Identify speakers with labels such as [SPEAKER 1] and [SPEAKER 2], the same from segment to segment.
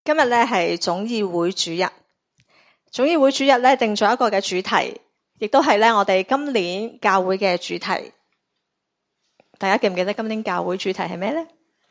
[SPEAKER 1] 今日咧係總議會主日，總議會主日咧定咗一個嘅主題，亦都係咧我哋今年教會嘅主題。大家記唔記得今年教會主題係咩呢？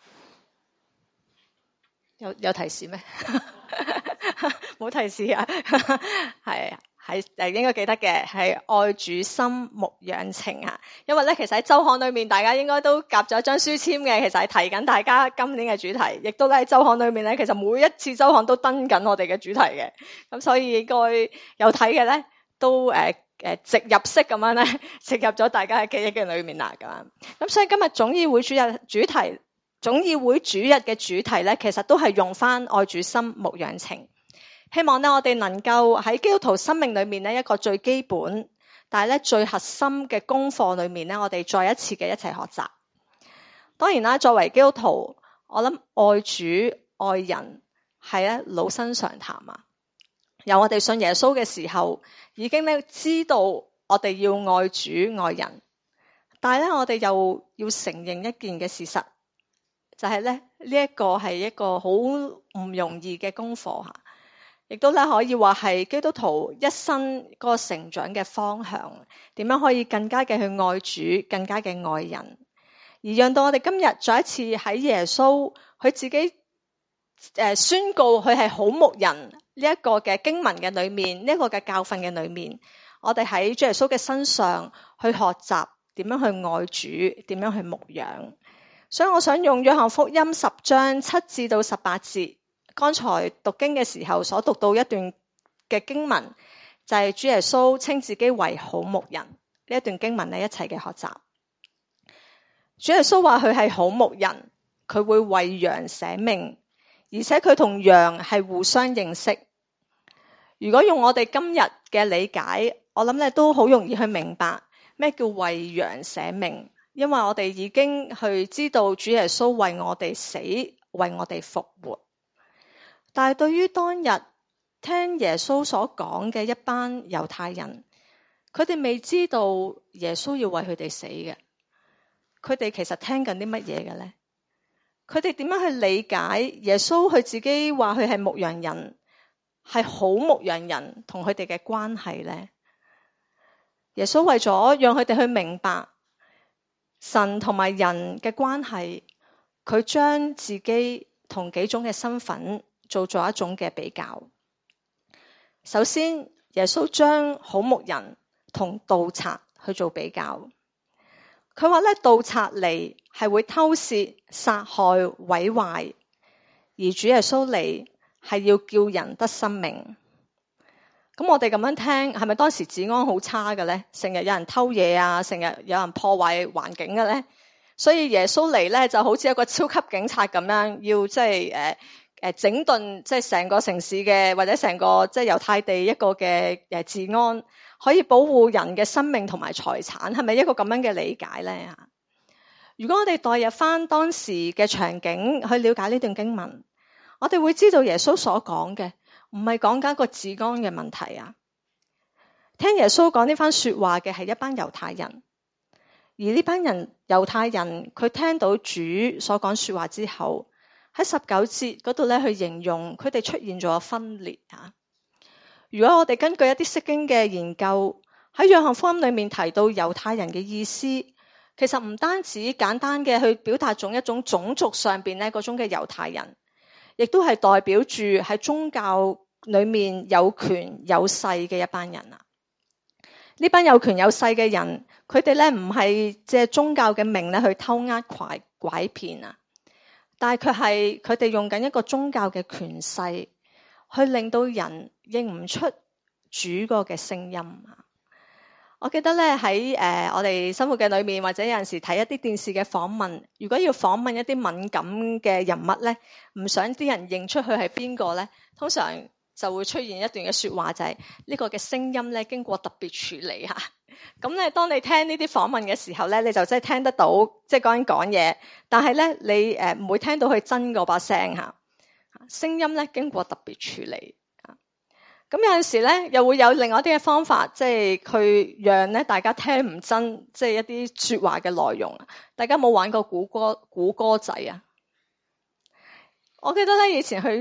[SPEAKER 1] 有提示咩？冇提示啊！係應該記得嘅，係愛主心牧養情啊！因為咧，其實喺週刊裏面，大家應該都夾咗一張書籤嘅，其實係提緊大家今年嘅主題，亦都喺週刊裏面咧，其實每一次週刊都登緊我哋嘅主題嘅，咁所以應該有睇嘅咧，都植入式咁樣咧，植入咗大家嘅記憶嘅裏面啦，咁所以今日總議會主日嘅主題咧，其實都係用翻愛主心牧養情。希望咧，我哋能夠喺基督徒生命裏面呢，一個最基本，但係咧最核心嘅功課裏面呢，我哋再一次嘅一齊學習。當然啦，作為基督徒，我諗愛主愛人係咧老生常談啊。由我哋信耶穌嘅時候，已經咧知道我哋要愛主愛人，但係咧我哋又要承認一件嘅事實，就係咧呢一個係一個好唔容易嘅功課吓。亦都咧可以話係基督徒一生嗰個成長嘅方向，點樣可以更加嘅去愛主，更加嘅愛人，而讓到我哋今日再一次喺耶穌佢自己宣告佢係好牧人呢一個嘅經文嘅裏面，呢一個嘅教訓嘅裏面，我哋喺主耶穌嘅身上去學習點樣去愛主，點樣去牧養。所以我想用約翰福音10章7至到18節。剛才讀經嘅時候所讀到一段嘅經文，就係主耶穌稱自己為好牧人呢一段經文呢，一齊嘅學習。主耶穌話佢係好牧人，佢會為羊捨命，而且佢同羊係互相認識。如果用我哋今日嘅理解，我諗咧都好容易去明白咩叫為羊捨命，因為我哋已經去知道主耶穌為我哋死，為我哋復活。但係對於當日聽耶穌所講嘅一班猶太人，佢哋未知道耶穌要為佢哋死嘅，佢哋其實聽緊啲乜嘢嘅呢？佢哋點樣去理解耶穌佢自己話佢係牧羊人，係好牧羊人同佢哋嘅關係呢？耶穌為咗讓佢哋去明白神同埋人嘅關係，佢將自己同幾種嘅身份做咗一種嘅比較。首先，耶穌將好牧人同盜賊去做比較。佢話咧，盜賊嚟係會偷竊、殺害、毀壞，而主耶穌嚟係要叫人得生命。咁我哋咁樣聽，係咪當時治安好差嘅呢？成日有人偷嘢啊，成日有人破壞環境嘅呢？所以耶穌嚟咧就好似一個超級警察咁樣，要即係整頓即係成個城市嘅，或者成個即係猶太地一個嘅治安，可以保護人嘅生命同埋財產，係咪一個咁樣嘅理解呢？如果我哋代入翻當時嘅場景去了解呢段經文，我哋會知道耶穌所講嘅唔係講緊一個治安嘅問題啊。聽耶穌講呢番說話嘅係一班猶太人，而呢班猶太人佢聽到主所講說話之後，喺19節嗰度咧去形容佢哋出現咗分裂啊。如果我哋根據一啲釋經嘅研究，喺約翰福音裏面提到猶太人嘅意思，其實唔單止簡單嘅去表達一種種族上邊咧嗰種嘅猶太人，亦都係代表住喺宗教裏面有權有勢嘅一班人啊。呢班有權有勢嘅人，佢哋咧唔係借宗教嘅名咧去偷呃拐騙啊，但係佢哋用緊一個宗教嘅權勢，去令到人認唔出主個嘅聲音啊。我記得咧喺我哋生活嘅裏面，或者有陣時睇一啲電視嘅訪問，如果要訪問一啲敏感嘅人物咧，唔想啲人認出佢係邊個咧，通常就會出現一段嘅說話，就係呢個嘅聲音咧經過特別處理吓。咁咧，當你聽呢啲訪問嘅時候咧，你就真係聽得到，即係嗰人講嘢，但係咧你唔會聽到佢真嗰把聲吓。聲音咧經過特別處理。咁有陣時咧，又會有另外一啲嘅方法，即係佢讓咧大家聽唔真，即係一啲說話嘅內容。大家冇玩過估歌仔啊？我記得咧以前去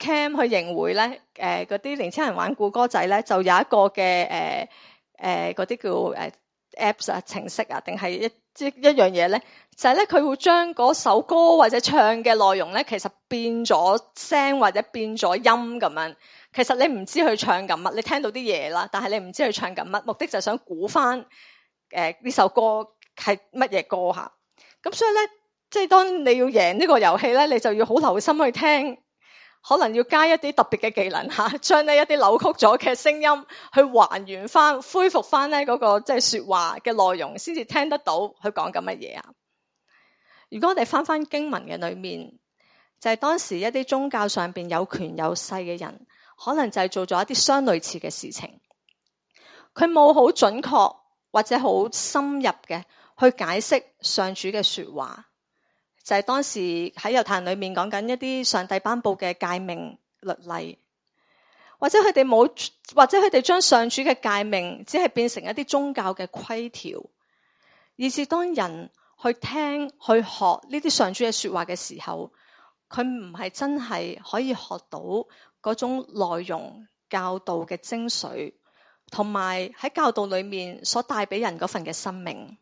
[SPEAKER 1] camp 去營會咧，嗰啲年青人玩古歌仔咧，就有一個嘅嗰啲叫apps 啊程式啊，定係一樣嘢咧，就係咧佢會將嗰首歌或者唱嘅內容咧，其實變咗聲或者變咗音咁樣。其實你唔知佢唱緊乜，你聽到啲嘢啦，但係你唔知佢唱緊乜，目的就係想估翻呢首歌係乜嘢歌嚇。咁所以咧，即係當你要贏呢個遊戲咧，你就要好留心去聽，可能要加一啲特別嘅技能嚇，將呢一啲扭曲咗嘅聲音去還原翻、恢復翻咧嗰個即係説話嘅內容，先至聽得到佢講緊乜嘢啊。如果我哋翻經文嘅裏面，就係當時一啲宗教上邊有權有勢嘅人，可能就係做咗一啲相類似嘅事情，佢冇好準確或者好深入嘅去解釋上主嘅説話，就係當時喺猶太人裏面講緊一啲上帝頒布嘅誡命律例，或者佢哋將上主嘅誡命只係變成一啲宗教嘅規條，以至當人去聽去學呢啲上主嘅説話嘅時候，佢唔係真係可以學到嗰種內容教導嘅精髓，同埋喺教導裏面所帶俾人嗰份嘅生命。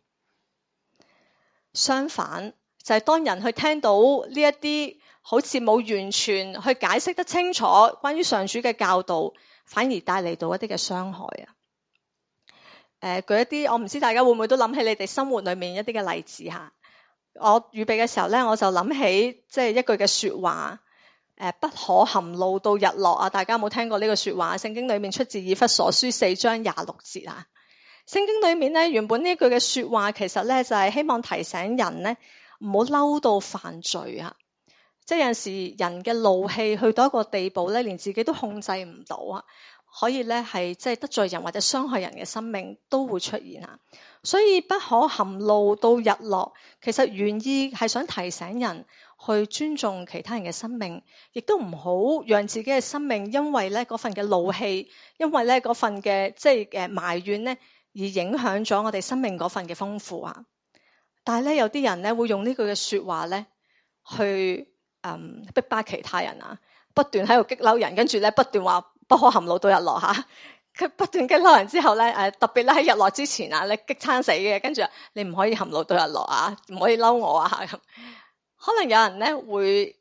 [SPEAKER 1] 相反，就係當人去聽到呢一啲好似冇完全去解釋得清楚關於上主嘅教導，反而帶嚟到一啲嘅傷害啊。舉一啲，我唔知大家會唔會都諗起你哋生活裏面一啲嘅例子嚇。我預備嘅時候咧，我就諗起即係一句嘅説話，不可含怒到日落啊！大家有冇聽過呢個説話？聖經裏面出自以弗所書4章26節啊。聖經裏面咧，原本呢句嘅説話其實咧就係希望提醒人咧唔好嬲到犯罪啊！即係有陣時人嘅怒氣去到一個地步咧，連自己都控制唔到啊！可以咧係即係得罪人或者傷害人嘅生命都會出現啊！所以不可含怒到日落，其實原意係想提醒人去尊重其他人嘅生命，亦都唔好讓自己嘅生命因為咧嗰份嘅怒氣，因為咧嗰份嘅即係埋怨咧而影響咗我哋生命嗰份嘅豐富啊！但係咧有啲人咧會用呢句嘅説話咧去逼巴其他人啊，不斷喺度激嬲人，跟住咧不斷話不可含怒到日落嚇。佢不斷激嬲人之後咧，特別咧喺日落之前啊，你激餐死嘅，跟住你唔可以含怒到日落啊，唔可以嬲我啊咁。可能有人咧會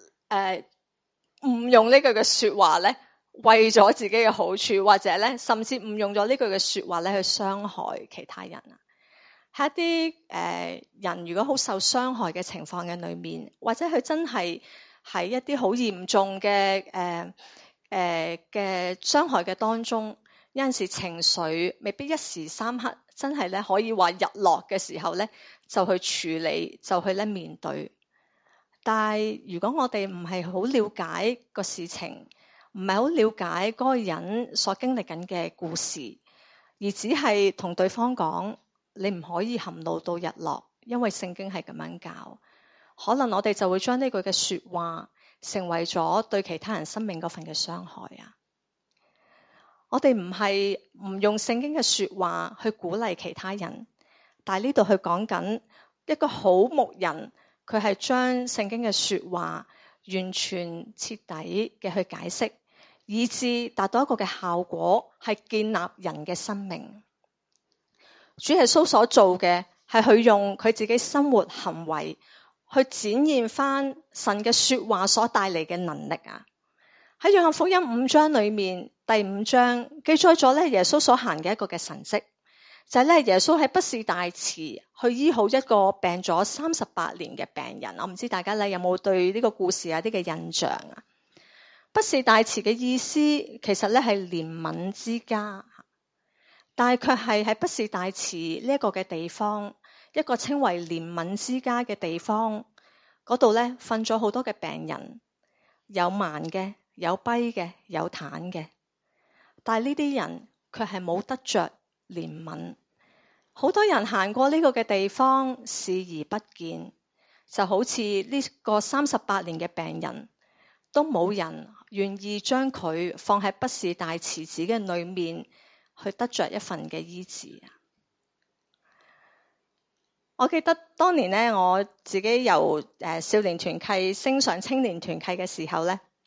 [SPEAKER 1] 誤用呢句嘅説話咧，為咗自己嘅好處，或者咧甚至誤用咗呢句嘅説話咧去傷害其他人啊。喺一啲人如果好受傷害嘅情況嘅裏面，或者佢真係喺一啲好嚴重嘅嘅傷害嘅當中，有陣時情緒未必一時三刻真係咧可以話日落嘅時候咧就去處理，就去咧面對。但係如果我哋唔係好了解個事情，唔係好了解嗰個人所經歷緊嘅故事，而只係同對方講你唔可以含怒到日落，因為聖經係咁樣教，可能我哋就會將呢句嘅説話成為咗對其他人生命嗰份嘅傷害啊！我哋唔係唔用聖經嘅説話去鼓勵其他人，但係呢度去講緊一個好牧人，佢係將聖經嘅説話完全徹底嘅去解釋，以致達到一個嘅效果，係建立人嘅生命。主耶穌所做嘅係佢用佢自己生活行為去展現翻神嘅説話所帶嚟嘅能力啊！喺約翰福音5章裏面，第5章記載咗咧耶穌所行嘅一個嘅神蹟，就係咧耶穌喺畢士大池去醫好一個病咗38年嘅病人。我唔知大家咧有冇對呢個故事有啲嘅印象啊？畢士大池嘅意思其實咧係憐憫之家。但係卻係喺畢士大池呢一個嘅地方，一個稱為憐憫之家嘅地方，嗰度咧瞓咗好多嘅病人，有盲嘅，有跛嘅，有癱嘅。但係呢啲人卻係冇得着憐憫。好多人行過呢個嘅地方視而不見，就好似呢個38年嘅病人，都冇人願意將佢放喺畢士大池子嘅裏面，去得着一份嘅醫治啊！我記得當年咧，我自己由少年團契升上青年團契嘅時候咧，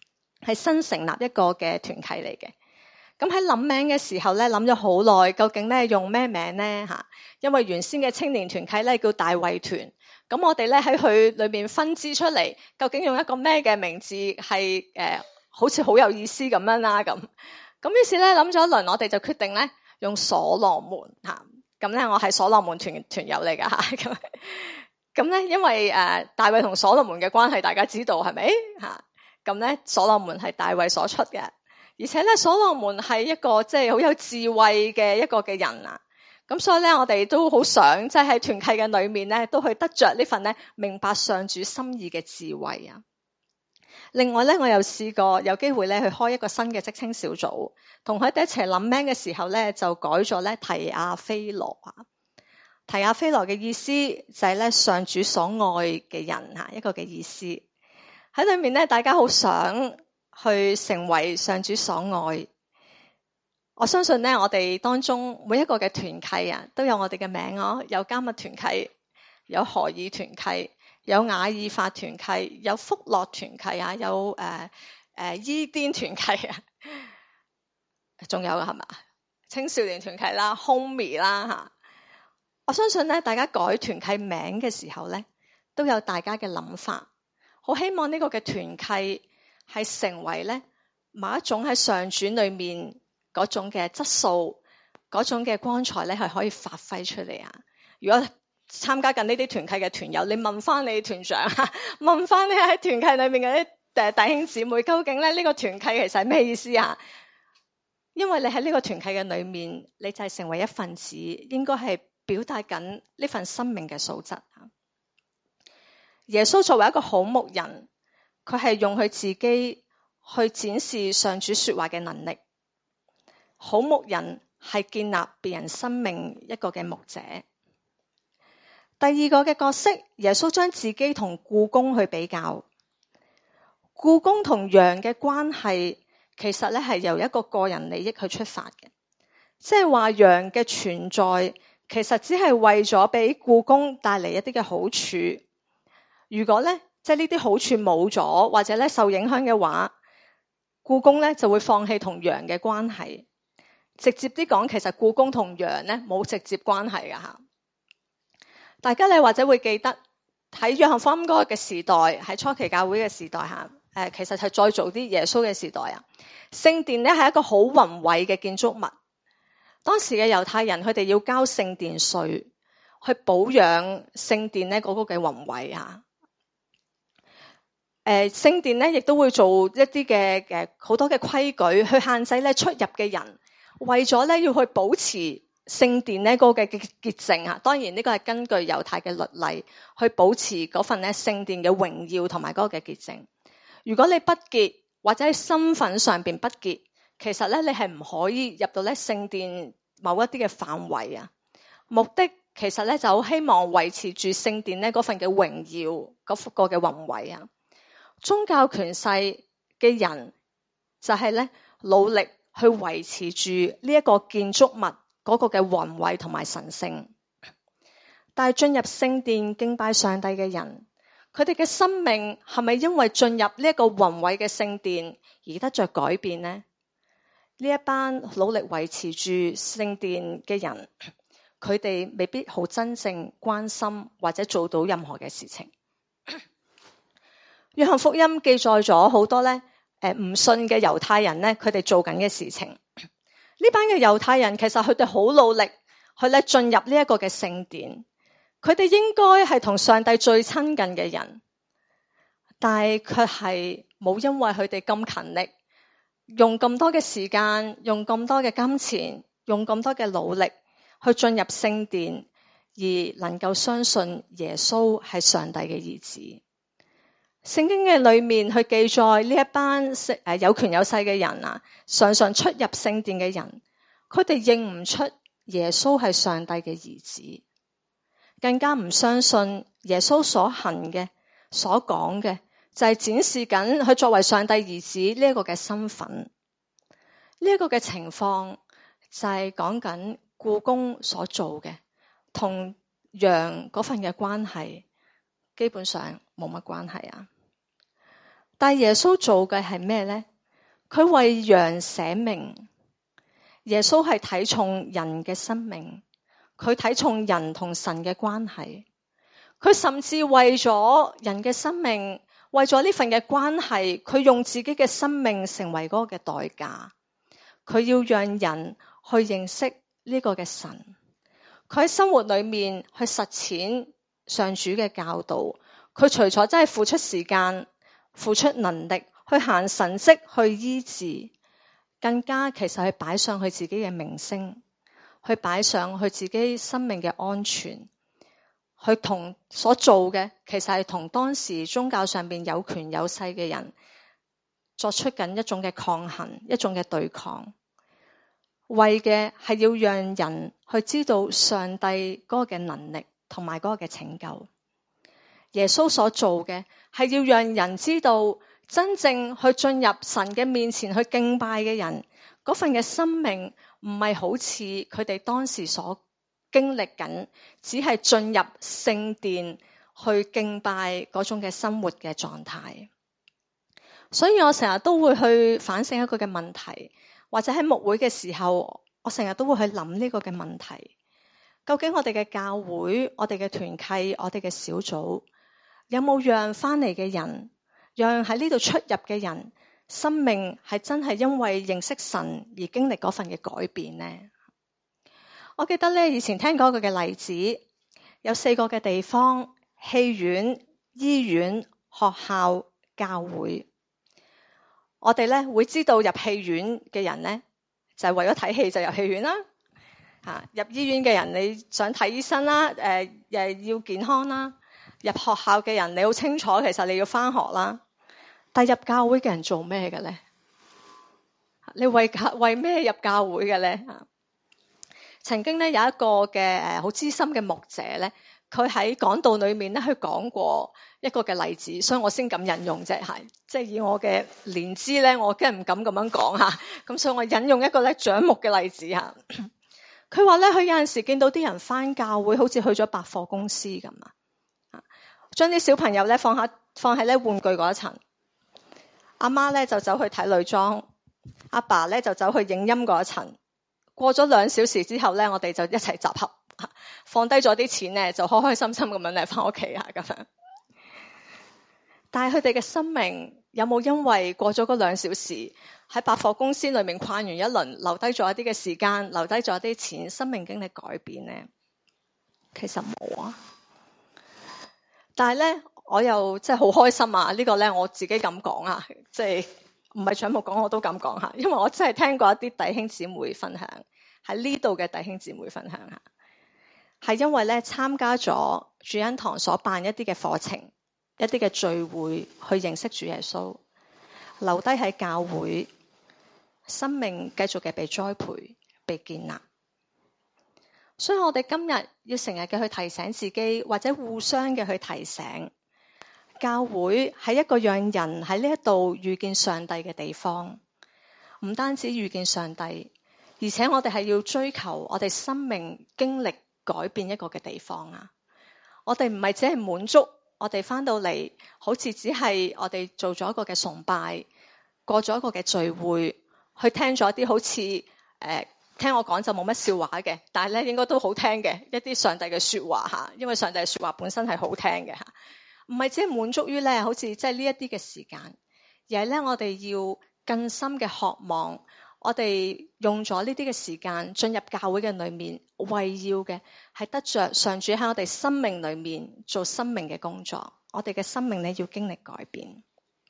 [SPEAKER 1] 係新成立一個嘅團契嚟嘅。咁喺諗名嘅時候咧，諗咗好耐，究竟咧用咩名咧嚇？因為原先嘅青年團契咧叫大衛團，咁我哋咧喺佢裏面分支出嚟，究竟用一個咩嘅名字係好似好有意思咁樣啦咁。咁於是咧諗咗一輪，我哋就決定咧用所羅門嚇。咁咧我係所羅門團友嚟㗎嚇。咁咧因為大衛同所羅門嘅關係大家知道係咪嚇？咁咧所羅門係大衛所出嘅。而且咧，所羅門係一個即係好有智慧嘅一個嘅人啊，咁所以咧，我哋都好想即係喺團契嘅裏面咧，都去得着呢份咧明白上主心意嘅智慧啊。另外咧，我又試過有機會咧去開一個新嘅職青小組，同佢哋一齊諗名嘅時候咧，就改咗咧提亞非羅啊。提亞非羅嘅意思就係咧上主所愛嘅人啊，一個嘅意思喺裏面咧，大家好想去成為上主所愛。我相信咧，我哋當中每一個嘅團契啊，都有我哋嘅名哦。有迦密團契，有何爾團契，有雅爾法團契，有福樂團契啊，有伊甸團契啊，仲有係嘛？青少年團契啦 ，Homey 啦吓。我相信咧，大家改團契名嘅時候咧，都有大家嘅諗法。好希望呢個嘅團契係成為咧某一種喺上主裏面嗰種嘅質素，嗰種嘅光彩咧係可以發揮出嚟啊！如果參加緊呢啲團契嘅團友，你問翻你團長，問翻你喺團契裏面嘅啲弟兄姊妹，究竟咧呢個團契其實係咩意思啊？因為你喺呢個團契嘅裏面，你就係成為一份子，應該係表達緊呢份生命嘅素質。耶穌作為一個好牧人，佢係用佢自己去展示上主說話嘅能力。好牧人係建立別人生命一個嘅牧者。第二個嘅角色，耶穌將自己同僱工去比較。僱工同羊嘅關係，其實咧係由一個個人利益去出發嘅，即係話羊嘅存在，其實只係為咗俾僱工帶嚟一啲嘅好處。如果咧，即係呢啲好處冇咗，或者咧受影響嘅話，僱工咧就會放棄同羊嘅關係。直接啲講，其實僱工同羊咧冇直接關係㗎吓。大家你或者會記得喺約翰福音嗰個嘅時代，喺初期教會嘅時代吓，其實係再早啲耶穌嘅時代啊。聖殿咧係一個好宏偉嘅建築物，當時嘅猶太人佢哋要交聖殿稅，去保養聖殿咧嗰個嘅宏偉啊。聖殿咧亦都會做一啲嘅好多嘅規矩，去限制咧出入嘅人，為咗咧要去保持聖殿咧嗰個嘅潔淨啊。當然呢個係根據猶太嘅律例去保持嗰份咧聖殿嘅榮耀同埋嗰個嘅潔淨。如果你不潔或者喺身份上邊不潔，其實咧你係唔可以入到咧聖殿某一啲嘅範圍啊。目的其實咧就好希望維持住聖殿咧嗰份嘅榮耀嗰個嘅宏偉啊。宗教權勢嘅人就係咧努力去維持住呢一個建築物嗰個嘅宏偉同埋神聖，但係進入聖殿敬拜上帝嘅人，佢哋嘅生命係咪因為進入呢一個宏偉嘅聖殿而得着改變呢？呢一班努力維持住聖殿嘅人，佢哋未必好真正關心或者做到任何嘅事情。約翰福音記載咗好多咧，唔信嘅猶太人咧，佢哋做緊嘅事情。呢班嘅猶太人其實佢哋好努力去咧進入呢一個嘅聖殿，佢哋應該係同上帝最親近嘅人，但係卻係冇因為佢哋咁勤力，用咁多嘅時間，用咁多嘅金錢，用咁多嘅努力去進入聖殿，而能夠相信耶穌係上帝嘅兒子。聖經嘅裏面去記載呢一班有權有勢嘅人啊，常常出入聖殿嘅人，佢哋認唔出耶穌係上帝嘅兒子，更加唔相信耶穌所行嘅、所講嘅，就係展示緊佢作為上帝兒子呢一個嘅身份。呢一個嘅情況就係講緊僱工所做嘅，同羊嗰份嘅關係基本上冇乜關係啊。但耶穌做嘅係咩呢？ 佢為羊捨命。耶穌係睇重人嘅生命，佢睇重人同神嘅關係，佢甚至為咗人嘅生命，為咗呢份嘅關係，佢用自己嘅生命成為嗰個嘅代價。佢要讓人去認識呢個嘅神，佢喺生活裏面去實踐上主嘅教導。佢除咗真係付出時間、付出能力去行神蹟、去醫治，更加其實係擺上去自己嘅名聲，去擺上去自己生命嘅安全，去同所做嘅其實係同當時宗教上面有權有勢嘅人作出緊一種嘅抗衡，一種嘅對抗，為嘅係要讓人去知道上帝嗰個嘅能力同埋嗰個嘅拯救。耶穌所做嘅係要讓人知道，真正去進入神嘅面前去敬拜嘅人，嗰份嘅生命唔係好似佢哋當時所經歷緊，只係進入聖殿去敬拜嗰種嘅生活嘅狀態。所以我成日都會去反省一個嘅問題，或者喺牧會嘅時候，我成日都會去諗呢個嘅問題。究竟我哋嘅教會、我哋嘅團契、我哋嘅小組，有冇讓翻嚟嘅人，讓喺呢度出入嘅人，生命係真係因為認識神而經歷嗰份嘅改變呢？我記得咧，以前聽過一個嘅例子，有4個嘅地方：戲院、醫院、學校、教會。我哋咧會知道入戲院嘅人咧，就係為咗睇戲就入戲院啦。入醫院嘅人你想睇醫生啦，要健康啦。入學校嘅人你好清楚，其實你要返學啦。但入教會嘅人做咩嘅咧？你為咩入教會嘅咧？曾經咧有一個嘅好資深嘅牧者咧，佢喺講道裏面咧，佢講過一個嘅例子，所以我先咁引用啫。即係以我嘅年資咧，我梗係唔敢咁樣講嚇。咁所以我引用一個咧長牧嘅例子嚇。佢話咧，佢有陣時見到啲人返教會，好似去咗百貨公司咁將啲小朋友咧放喺咧玩具嗰一層，阿媽咧就走去睇女裝，阿爸咧就走去影音嗰一層。過咗2小時之後咧，我哋就一齊集合，放低咗啲錢咧，就開開心心咁樣嚟翻屋企咁樣。但係佢哋嘅生命有冇因為過咗嗰2小時喺百貨公司裏面逛完一輪，留低咗一啲嘅時間，留低咗一啲錢，生命經歷改變呢？其實冇啊。但係咧，我又真係好開心啊！呢個咧我自己咁講啊，即係唔係長牧講我都咁講下，因為我真係聽過一啲弟兄姊妹分享，喺呢度嘅弟兄姊妹分享下，係因為咧參加咗主恩堂所辦一啲嘅課程，一啲嘅聚會，去認識主耶穌，留低喺教會，生命繼續嘅被栽培、被建立。所以我哋今日要成日嘅去提醒自己，或者互相嘅去提醒，教會係一個讓人喺呢一度遇見上帝嘅地方。唔單止遇見上帝，而且我哋係要追求我哋生命經歷改變一個嘅地方啊！我哋唔係只係滿足我哋返到嚟，好似只係我哋做咗一個嘅崇拜，過咗一個嘅聚會，去聽咗一啲好似聽我講就冇乜笑話嘅，但係咧應該都好聽嘅一啲上帝嘅說話嚇，因為上帝嘅說話本身係好聽嘅嚇，唔係只係滿足於咧好似即係呢一啲嘅時間，而係咧我哋要更深嘅渴望，我哋用咗呢啲嘅時間進入教會嘅裏面，為要嘅係得着上主喺我哋生命裏面做生命嘅工作，我哋嘅生命咧要經歷改變。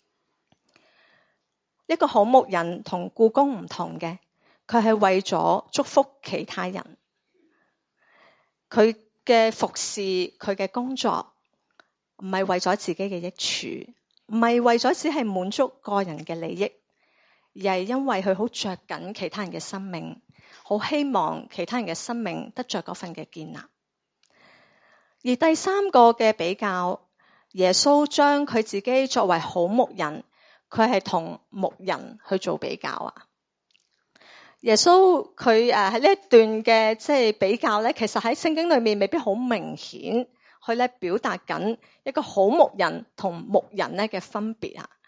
[SPEAKER 1] 一個好牧人同僱工唔同嘅。佢係為咗祝福其他人，佢嘅服侍，佢嘅工作唔係為咗自己嘅益處，唔係為咗只係滿足個人嘅利益，而係因為佢好着緊其他人嘅生命，好希望其他人嘅生命得着嗰份嘅建立。而第三個嘅比較，耶穌將佢自己作為好牧人，佢係同牧人去做比較啊。耶穌佢喺呢一段嘅即係比較咧，其實喺聖經裏面未必好明顯，去咧表達緊一個好牧人同牧人咧嘅分別啊。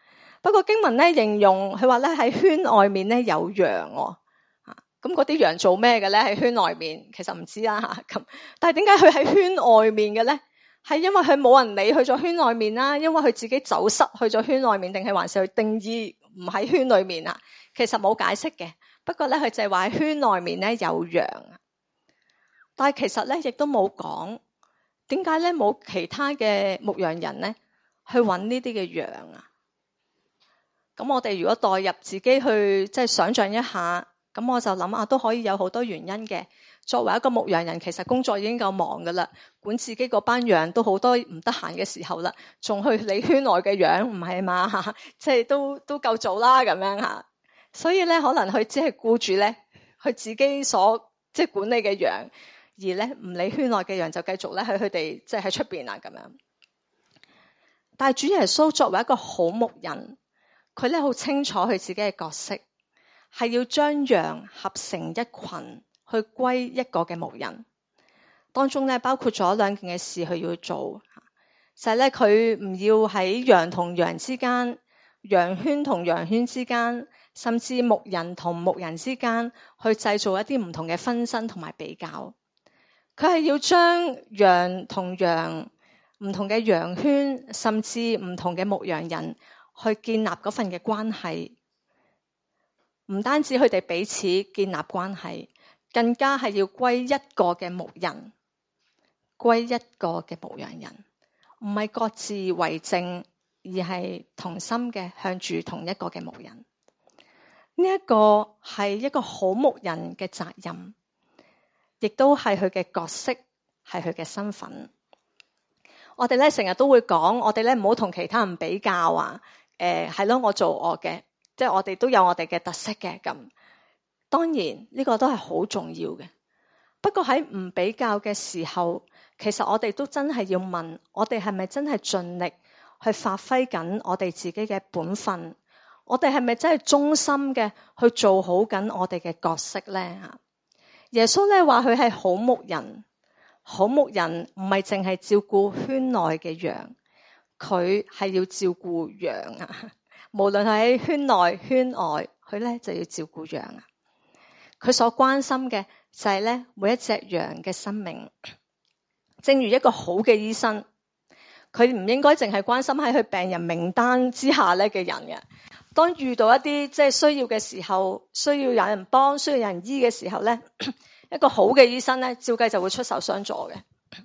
[SPEAKER 1] 不過經文咧形容佢話咧喺圈外面咧有羊喎。咁嗰啲羊做咩嘅咧？喺圈外面其實唔知啦嚇。咁但係點解佢喺圈外面嘅咧？係因為佢冇人理去咗圈外面啦，因為佢自己走失去咗圈外面，定係還是佢定義唔喺圈裏面啊？其實冇解釋嘅。不過咧佢就係話喺圈內面咧有羊，但係其實咧亦都冇講點解咧冇其他嘅牧羊人咧去揾呢啲嘅羊啊？咁我哋如果代入自己去即係想像一下。咁我就諗都可以有好多原因嘅。作為一個牧羊人，其實工作已經夠忙噶啦，管自己嗰班羊都好多唔得閒嘅時候啦，仲去理圈內嘅羊，唔係嘛？即係都夠做啦咁樣嚇。所以咧，可能佢只係顧住咧佢自己所即係管理嘅羊，而咧唔理圈內嘅羊就繼續咧喺佢哋即係喺出邊啊咁樣。但係主耶穌作為一個好牧人，佢咧好清楚佢自己嘅角色。係要將羊合成一群，去歸一個嘅牧人。當中咧包括咗兩件嘅事佢要做，就係咧佢唔要喺羊同羊之間、羊圈同羊圈之間，甚至牧人同牧人之間去製造一啲唔同嘅紛爭同埋比較。佢係要將羊同羊唔同嘅羊圈，甚至唔同嘅牧羊人去建立嗰份嘅關係。唔單止佢哋彼此建立關係，更加係要歸一個嘅牧人，歸一個嘅牧羊人，唔係各自為政，而係同心嘅向住同一個嘅牧人。呢一個係一個好牧人嘅責任，亦都係佢嘅角色，係佢嘅身份。我哋咧成日都會講，我哋咧唔好同其他人比較啊。係咯，我做我嘅。即係我哋都有我哋嘅特色嘅咁，當然呢個都係好重要嘅。不過喺唔比較嘅時候，其實我哋都真係要問，我哋係咪真係盡力去發揮緊我哋自己嘅本分？我哋係咪真係忠心嘅去做好緊我哋嘅角色呢？耶穌咧話佢係好牧人，好牧人唔係淨係照顧圈內嘅羊，佢係要照顧羊啊。無論係喺圈內圈外，佢咧就要照顧羊啊。佢所關心嘅就係咧每一隻羊嘅生命。正如一個好嘅醫生，佢唔應該淨係關心喺佢病人名單之下咧嘅人嘅。當遇到一啲即係需要嘅時候，需要有人幫，需要有人醫嘅時候咧，一個好嘅醫生咧，照計就會出手相助嘅。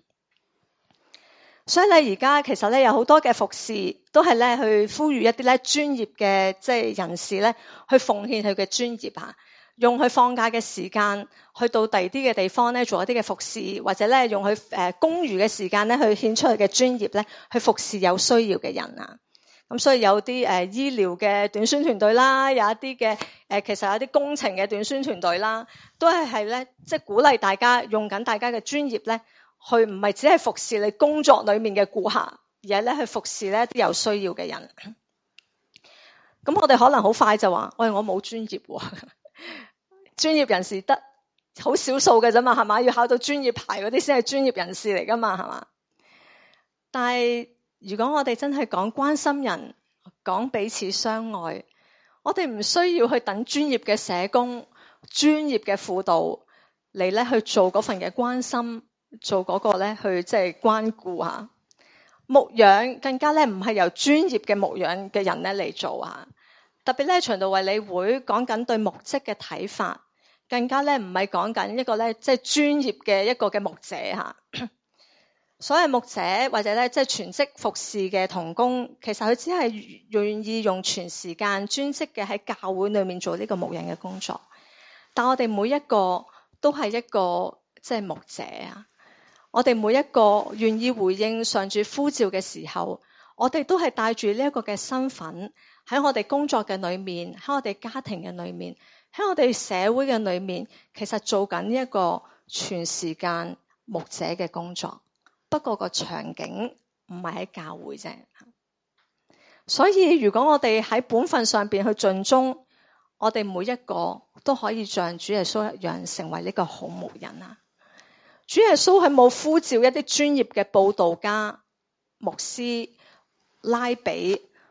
[SPEAKER 1] 所以咧，而家其實咧有好多嘅服侍，都係咧去呼籲一啲咧專業嘅即係人士咧，去奉獻佢嘅專業嚇，用佢放假嘅時間去到第二啲嘅地方咧做一啲嘅服侍，或者咧用佢公餘嘅時間咧去獻出佢嘅專業咧去服侍有需要嘅人啊。咁所以有啲醫療嘅短宣團隊啦，有一啲嘅其實有啲工程嘅短宣團隊啦，都係咧即係鼓勵大家用緊大家嘅專業咧。去唔係只係服侍你工作裏面嘅顧客，而係咧去服侍咧啲有需要嘅人。咁我哋可能好快就話，喂，我冇專業喎，專業人士得好少數嘅啫嘛，係嘛？要考到專業牌嗰啲先係專業人士嚟噶嘛，係嘛？但係如果我哋真係講關心人，講彼此相愛，我哋唔需要去等專業嘅社工、專業嘅輔導嚟咧去做嗰份嘅關心。做嗰個咧去即係關顧下牧養，更加咧唔係由專業嘅牧養嘅人咧嚟做啊。特別咧循道衛理會講緊對牧職嘅睇法，更加咧唔係講緊一個咧即係專業嘅一個嘅牧者嚇。所謂牧者或者咧即係全職服侍嘅同工，其實佢只係願意用全時間專職嘅喺教會裏面做呢個牧人嘅工作。但我哋每一個都係一個即係牧者啊。我哋每一個願意回應上主呼召嘅時候，我哋都係帶住呢一個嘅身份喺我哋工作嘅裏面，喺我哋家庭嘅裏面，喺我哋社會嘅裏面，其實做緊呢一個全時間牧者嘅工作。不過個場景唔係喺教會啫。所以如果我哋喺本分上邊去盡忠，我哋每一個都可以像主耶穌一樣成為呢個好牧人啊。主耶穌係冇呼召一啲專業嘅佈道家、牧師、拉比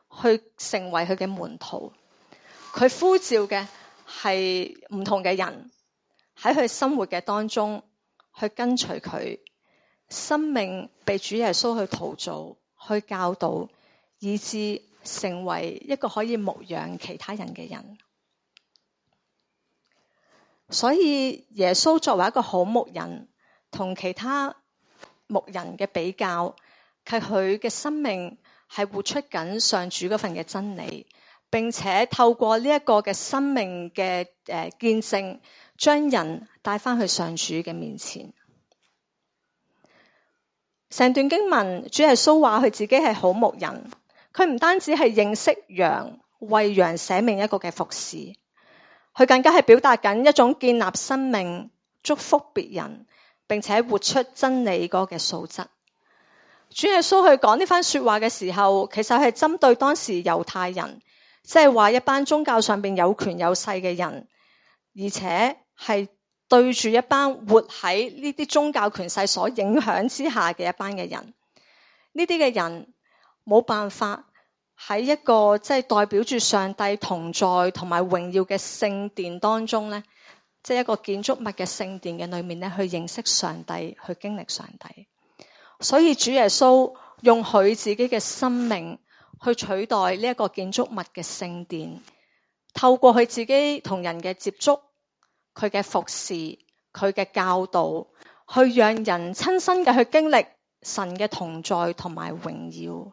[SPEAKER 1] 去成為佢嘅門徒。佢呼召嘅係唔同嘅人喺佢生活嘅當中去跟隨佢，生命被主耶穌去陶造、去教導，以致成為一個可以牧養其他人嘅人。所以耶穌作為一個好牧人，同其他牧人嘅比較，係佢嘅生命係活出緊上主嗰份嘅真理，並且透過呢一個嘅生命嘅見證，將人帶翻去上主嘅面前。成段經文，主耶穌話佢自己係好牧人，佢唔單止係認識羊，為羊捨命一個嘅服侍，佢更加係表達緊一種建立生命、祝福別人，並且活出真理嗰個嘅素質。主耶穌去講呢番說話嘅時候，其實係針對當時猶太人，即係話一班宗教上邊有權有勢嘅人，而且係對住一班活喺呢啲宗教權勢所影響之下嘅一班嘅人。呢啲嘅人冇辦法喺一個即係代表住上帝同在同埋榮耀嘅聖殿當中呢，即係一個建築物嘅聖殿嘅裏面呢，去認識上帝，去經歷上帝。所以主耶穌用佢自己嘅生命去取代呢一個建築物嘅聖殿，透過佢自己同人嘅接觸，佢嘅服侍，佢嘅教導，去讓人親身嘅去經歷神嘅同在同埋榮耀。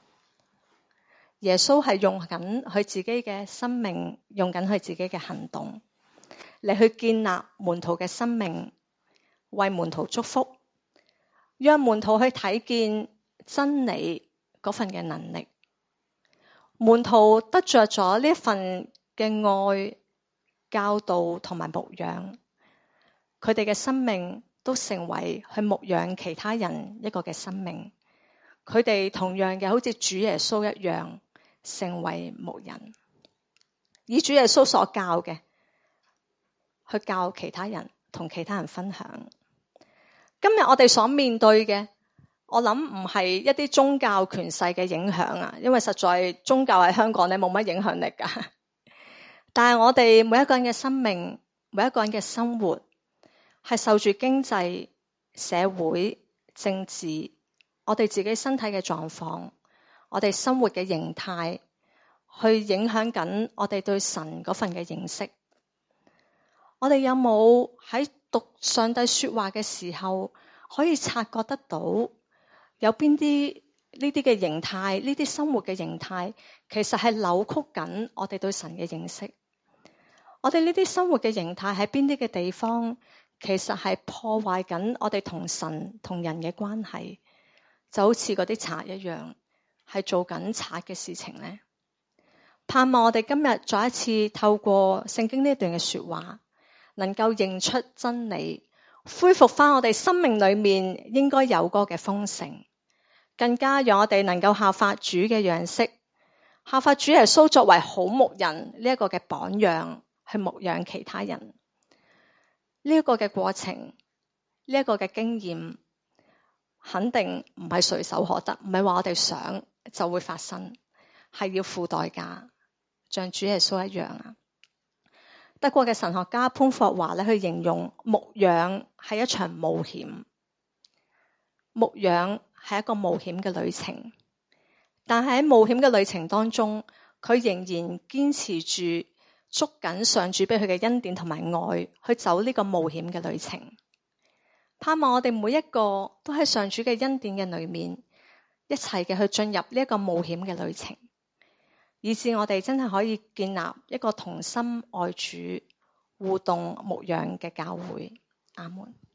[SPEAKER 1] 耶穌係用緊佢自己嘅生命，用緊佢自己嘅行動嚟去建立門徒嘅生命，為門徒祝福，讓門徒去睇見真理嗰份嘅能力。門徒得着咗呢一份嘅愛、教導同埋牧養，佢哋嘅生命都成為去牧養其他人一個嘅生命。佢哋同樣嘅好似主耶穌一樣，成為牧人，以主耶穌所教嘅去教其他人，同其他人分享。今日我哋所面對嘅，我諗唔係一啲宗教權勢嘅影響啊，因為實在宗教喺香港咧冇乜影響力噶。但係我哋每一個人嘅生命，每一個人嘅生活，係受住經濟、社會、政治，我哋自己身體嘅狀況，我哋生活嘅形態，去影響緊我哋對神嗰份嘅認識。我哋有冇喺讀上帝說話嘅時候，可以察覺得到有邊啲呢啲嘅形態，呢啲生活嘅形態，其實係扭曲緊我哋對神嘅認識。我哋呢啲生活嘅形態喺邊啲嘅地方，其實係破壞緊我哋同神同人嘅關係，就好似嗰啲賊一樣，係做緊賊嘅事情呢。盼望我哋今日再一次透過聖經呢一段嘅說話，能夠認出真理，恢復翻我哋生命裏面應該有嗰嘅豐盛，更加讓我哋能夠效法主嘅樣式，效法主耶穌作為好牧人呢一個嘅榜樣，去牧養其他人。呢一個嘅過程，呢一個嘅經驗，肯定唔係隨手可得，唔係話我哋想就會發生，係要付代價，像主耶穌一樣啊。德國嘅神學家潘霍華咧，去形容牧養係一場冒險。牧養係一個冒險嘅旅程，但係喺冒險嘅旅程當中，佢仍然堅持住捉緊上主俾佢嘅恩典同埋愛，去走呢個冒險嘅旅程。盼望我哋每一個都喺上主嘅恩典嘅裏面，一齊嘅去進入呢一個冒險嘅旅程，以致我哋真係可以建立一個同心愛主、互動牧養嘅教會。阿門。